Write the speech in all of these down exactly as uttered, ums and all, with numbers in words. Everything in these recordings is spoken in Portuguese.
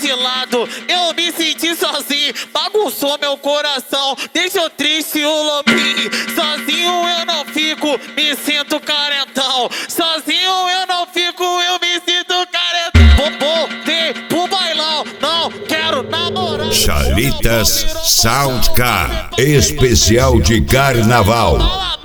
de lado, eu me senti sozinho, bagunçou meu coração, deixou triste o lobinho. Sozinho eu não fico, me sinto carentão. Sozinho eu não fico, eu me sinto carentão. Vou voltei pro bailão, não quero namorar. Chalitas Soundcar, especial de carnaval.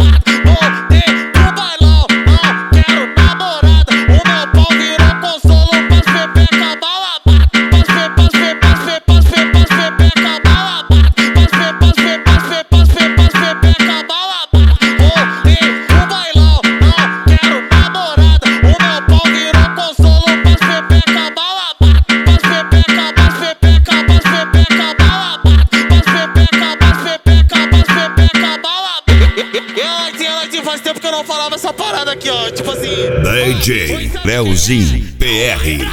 Faz tempo que eu não falava essa parada aqui, ó. Tipo assim. D J Leozinho P R.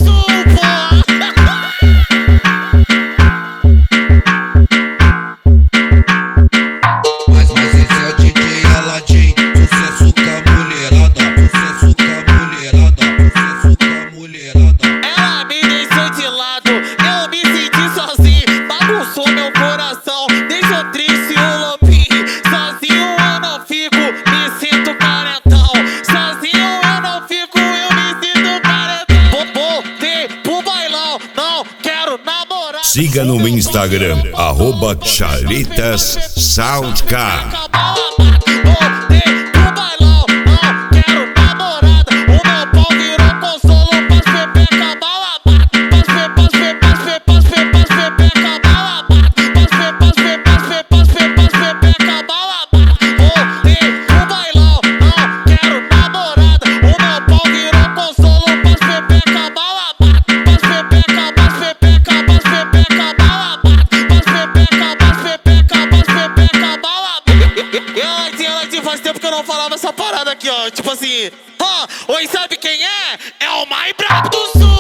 Mas, mas esse é o D J Aladim. Sucesso com a mulherada. Sucesso com a mulherada. Sucesso com a mulherada. Ela me deixou de lado, eu me senti sozinho, bagunçou meu coração, deixou triste o lobinho. Sozinho eu não fico, me sinto carentão. Sozinho eu não fico, eu me sinto carentão. Vou voltei pro bailão, não quero namorar. Siga no Instagram, arroba Chalitas Soundcar. Faz tempo que eu não falava essa parada aqui, ó. Tipo assim, ah, oi, sabe quem é? É o mais brabo do sul.